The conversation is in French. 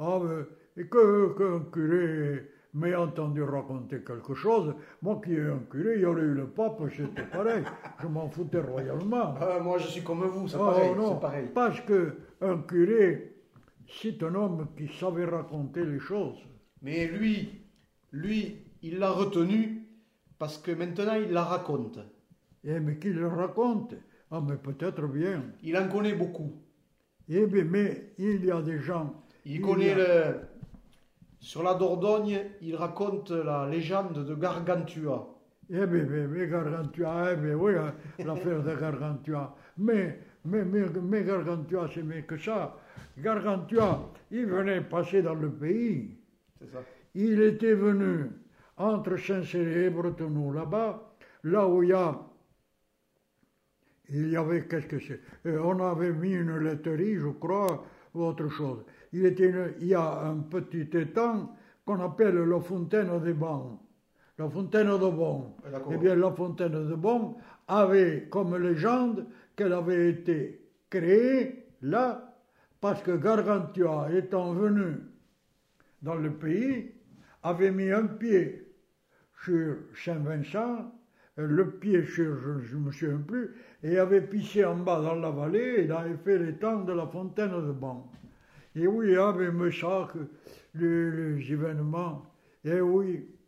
Ah, mais, et qu'un curé m'ait entendu raconter quelque chose, moi qui ai un curé, il y aurait eu le pape, c'était pareil. Je m'en foutais royalement. Moi, je suis comme vous, c'est Oh pareil, non, c'est pareil. parce qu'un curé, c'est un homme qui savait raconter les choses. Mais lui, il l'a retenu parce que maintenant, il la raconte. Eh mais qu'il le raconte. Ah, mais peut-être bien. Il en connaît beaucoup. Eh bien, mais il y a des gens. Il connaît sur la Dordogne, il raconte la légende de Gargantua. Eh bien, mais Gargantua, eh bien, oui, l'affaire de Gargantua. Mais Gargantua, c'est mieux que ça. Gargantua, il venait passer dans le pays. C'est ça. Il était venu entre Saint-Céré et Bretonneau, là-bas, là où il y avait, qu'est-ce que c'est? On avait mis une laiterie, je crois, ou autre chose. Il y a un petit étang qu'on appelle la fontaine des Bons. La fontaine de Bon. Eh bien, la fontaine de Bon avait comme légende qu'elle avait été créée là, parce que Gargantua, étant venu dans le pays, avait mis un pied sur Saint-Vincent, le pied sur, je ne me souviens plus, et avait pissé en bas dans la vallée, et il avait fait l'étang de la fontaine de Ban. Et oui, il y avait ça, les événements, et oui,